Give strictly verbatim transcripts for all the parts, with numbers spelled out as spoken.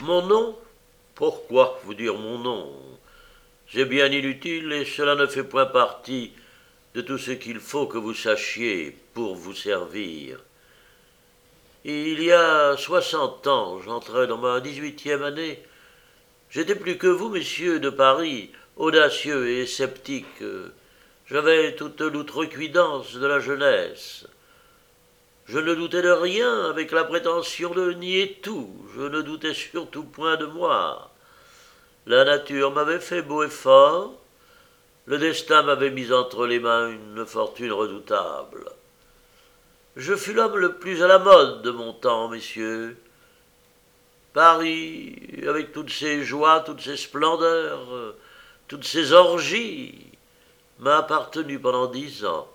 Mon nom? Pourquoi vous dire mon nom? C'est bien inutile et cela ne fait point partie de tout ce qu'il faut que vous sachiez pour vous servir. Il y a soixante ans, j'entrais dans ma dix-huitième année. J'étais plus que vous, messieurs de Paris, audacieux et sceptique. J'avais toute l'outrecuidance de la jeunesse. Je ne doutais de rien avec la prétention de nier tout. Je ne doutais surtout point de moi. La nature m'avait fait beau et fort. Le destin m'avait mis entre les mains une fortune redoutable. Je fus l'homme le plus à la mode de mon temps, messieurs. Paris, avec toutes ses joies, toutes ses splendeurs, toutes ses orgies, m'a appartenu pendant dix ans.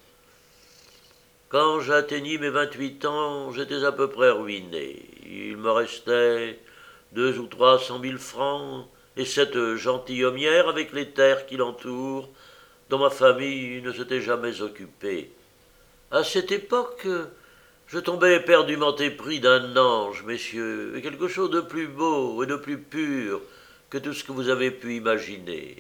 Quand j'atteignis mes vingt-huit ans, j'étais à peu près ruiné. Il me restait deux ou trois cent mille francs et cette gentilhommière avec les terres qui l'entourent, dont ma famille ne s'était jamais occupée. À cette époque, je tombais éperdument épris d'un ange, messieurs, et quelque chose de plus beau et de plus pur que tout ce que vous avez pu imaginer.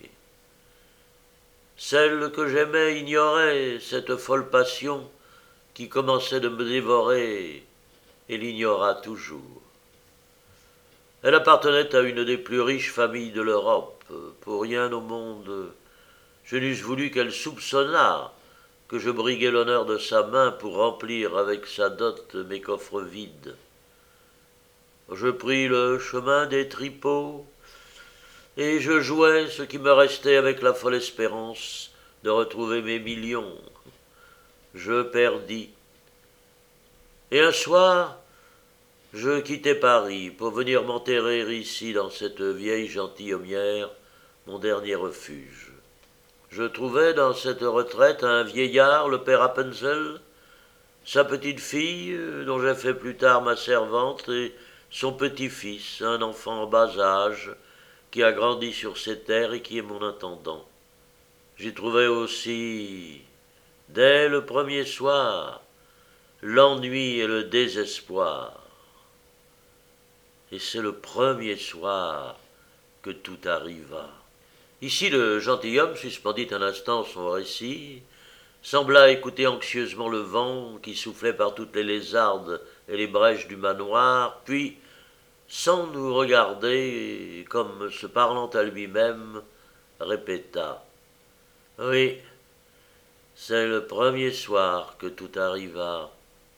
Celle que j'aimais ignorait cette folle passion qui commençait de me dévorer et l'ignora toujours. Elle appartenait à une des plus riches familles de l'Europe. Pour rien au monde, je n'eusse voulu qu'elle soupçonnât que je briguais l'honneur de sa main pour remplir avec sa dot mes coffres vides. Je pris le chemin des tripots, et je jouais ce qui me restait avec la folle espérance de retrouver mes millions. Je perdis. Et un soir, je quittai Paris pour venir m'enterrer ici dans cette vieille gentilhommière, mon dernier refuge. Je trouvai dans cette retraite un vieillard, le père Appenzell, sa petite-fille, dont j'ai fait plus tard ma servante, et son petit-fils, un enfant en bas âge, qui a grandi sur ces terres et qui est mon intendant. J'y trouvai aussi, dès le premier soir, l'ennui et le désespoir. Et c'est le premier soir que tout arriva. Ici, le gentilhomme suspendit un instant son récit, sembla écouter anxieusement le vent qui soufflait par toutes les lézardes et les brèches du manoir, puis, sans nous regarder, comme se parlant à lui-même, répéta « Oui, c'est le premier soir que tout arriva. »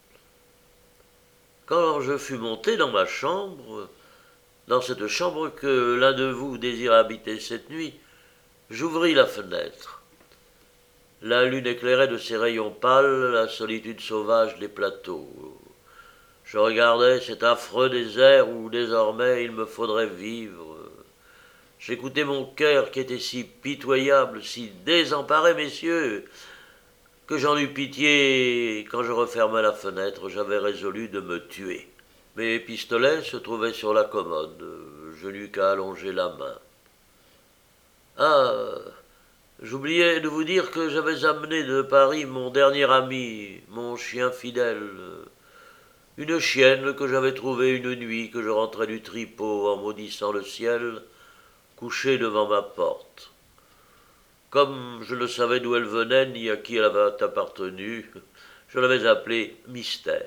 Quand je fus monté dans ma chambre, dans cette chambre que l'un de vous désire habiter cette nuit, j'ouvris la fenêtre. La lune éclairait de ses rayons pâles la solitude sauvage des plateaux. Je regardais cet affreux désert où désormais il me faudrait vivre. J'écoutais mon cœur qui était si pitoyable, si désemparé, messieurs, que j'en eus pitié. Quand je refermai la fenêtre, j'avais résolu de me tuer. Mes pistolets se trouvaient sur la commode. Je n'eus qu'à allonger la main. Ah, j'oubliais de vous dire que j'avais amené de Paris mon dernier ami, mon chien fidèle, une chienne que j'avais trouvée une nuit que je rentrais du tripot en maudissant le ciel, couchée devant ma porte. Comme je ne savais d'où elle venait ni à qui elle avait appartenu, je l'avais appelée Mystère.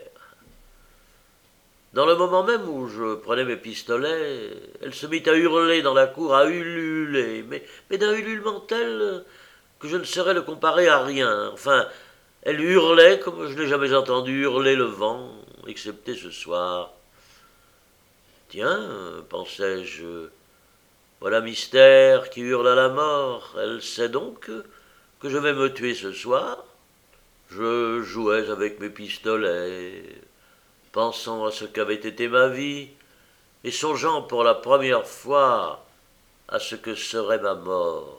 Dans le moment même où je prenais mes pistolets, elle se mit à hurler dans la cour, à ululer, mais, mais d'un ululement tel que je ne saurais le comparer à rien. Enfin, elle hurlait comme je n'ai jamais entendu hurler le vent, excepté ce soir. Tiens, pensais-je, voilà Mystère qui hurle à la mort. Elle sait donc que je vais me tuer ce soir. Je jouais avec mes pistolets, pensant à ce qu'avait été ma vie, et songeant pour la première fois à ce que serait ma mort.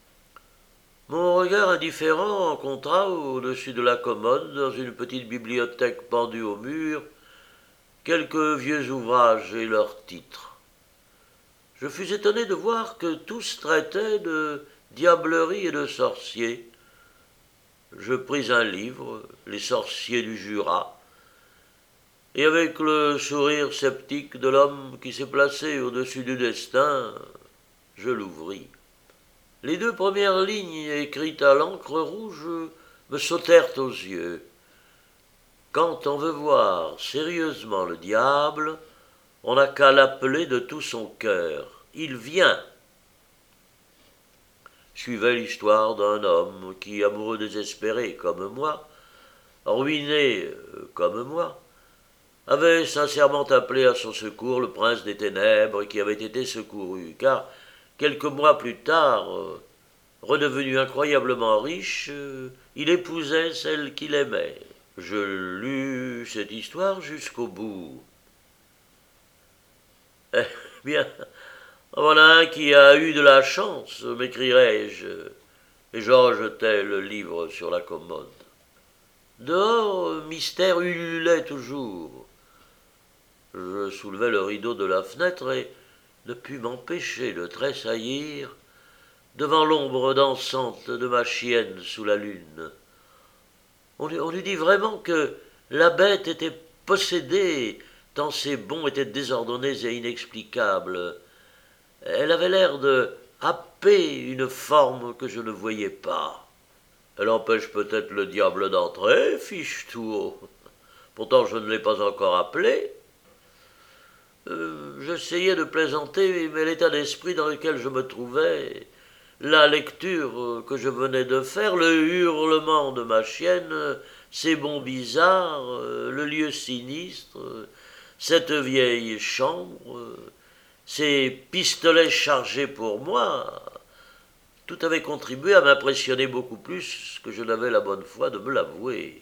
Mon regard indifférent rencontra au-dessus de la commode, dans une petite bibliothèque pendue au mur, quelques vieux ouvrages et leurs titres. Je fus étonné de voir que tous traitaient de diablerie et de sorciers. Je pris un livre, Les sorciers du Jura, et avec le sourire sceptique de l'homme qui s'est placé au-dessus du destin, je l'ouvris. Les deux premières lignes écrites à l'encre rouge me sautèrent aux yeux. Quand on veut voir sérieusement le diable, on n'a qu'à l'appeler de tout son cœur. Il vient. Suivait l'histoire d'un homme qui, amoureux désespéré comme moi, ruiné comme moi, avait sincèrement appelé à son secours le prince des ténèbres qui avait été secouru, car quelques mois plus tard, redevenu incroyablement riche, il épousait celle qu'il aimait. Je lus cette histoire jusqu'au bout. Eh bien, voilà un qui a eu de la chance, m'écriai-je, et je rejetai le livre sur la commode. Dehors, mystère ululait toujours. Je soulevai le rideau de la fenêtre et ne pus m'empêcher de tressaillir devant l'ombre dansante de ma chienne sous la lune. On, on eût dit vraiment que la bête était possédée, tant ses bonds étaient désordonnés et inexplicables. Elle avait l'air de happer une forme que je ne voyais pas. Elle empêche peut-être le diable d'entrer, fiche tout haut. Pourtant je ne l'ai pas encore appelé. Euh, J'essayais de plaisanter, mais l'état d'esprit dans lequel je me trouvais, la lecture que je venais de faire, le hurlement de ma chienne, ces bonds bizarres, le lieu sinistre, cette vieille chambre, ces pistolets chargés pour moi, tout avait contribué à m'impressionner beaucoup plus que je n'avais la bonne foi de me l'avouer.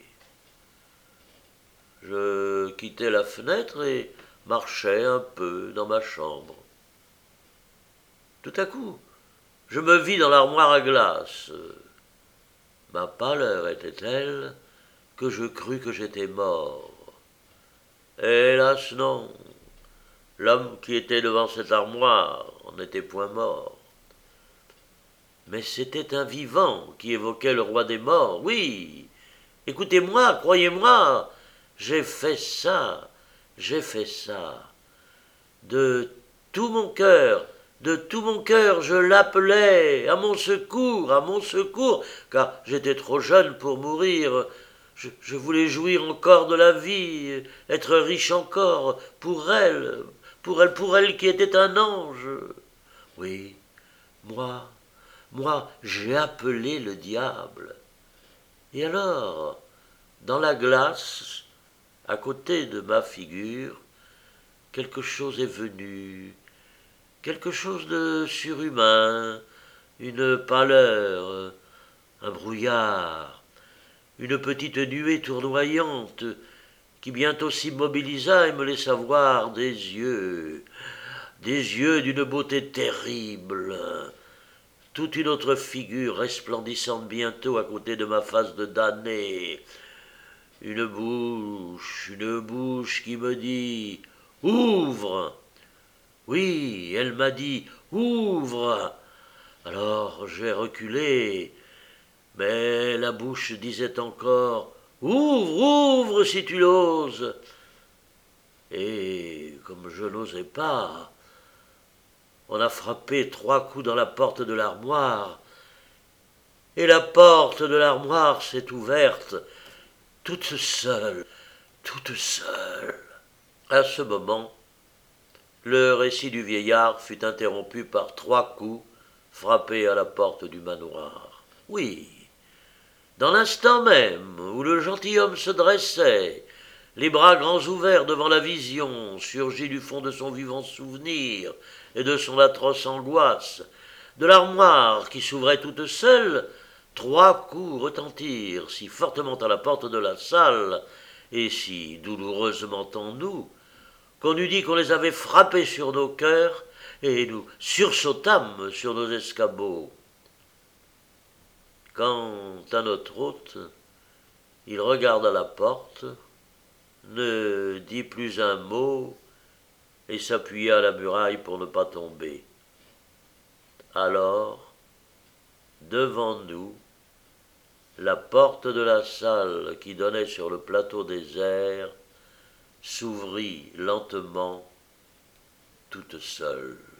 Je quittai la fenêtre et marchai un peu dans ma chambre. Tout à coup, je me vis dans l'armoire à glace. Ma pâleur était telle que je crus que j'étais mort. Hélas non, l'homme qui était devant cette armoire n'était point mort. Mais c'était un vivant qui évoquait le roi des morts, oui. Écoutez-moi, croyez-moi, j'ai fait ça, j'ai fait ça. De tout mon cœur, de tout mon cœur, je l'appelais à mon secours, à mon secours, car j'étais trop jeune pour mourir. Je, je voulais jouir encore de la vie, être riche encore, pour elle, pour elle, pour elle qui était un ange. Oui, moi, moi, j'ai appelé le diable. Et alors, dans la glace, à côté de ma figure, quelque chose est venu, quelque chose de surhumain, une pâleur, un brouillard, une petite nuée tournoyante qui bientôt s'immobilisa et me laissa voir des yeux, des yeux d'une beauté terrible, toute une autre figure resplendissante bientôt à côté de ma face de damné, une bouche, une bouche qui me dit « Ouvre !» Oui, elle m'a dit « Ouvre !» Alors j'ai reculé, mais la bouche disait encore « Ouvre, ouvre si tu l'oses !» Et comme je n'osais pas, on a frappé trois coups dans la porte de l'armoire, et la porte de l'armoire s'est ouverte, toute seule, toute seule. À ce moment, le récit du vieillard fut interrompu par trois coups frappés à la porte du manoir. Oui, dans l'instant même où le gentilhomme se dressait, les bras grands ouverts devant la vision, surgie du fond de son vivant souvenir et de son atroce angoisse, de l'armoire qui s'ouvrait toute seule, trois coups retentirent si fortement à la porte de la salle et si douloureusement en nous, qu'on eût dit qu'on les avait frappés sur nos cœurs et nous sursautâmes sur nos escabeaux. Quant à notre hôte, il regarda la porte, ne dit plus un mot et s'appuya à la muraille pour ne pas tomber. Alors, devant nous, la porte de la salle qui donnait sur le plateau désert s'ouvrit lentement toute seule.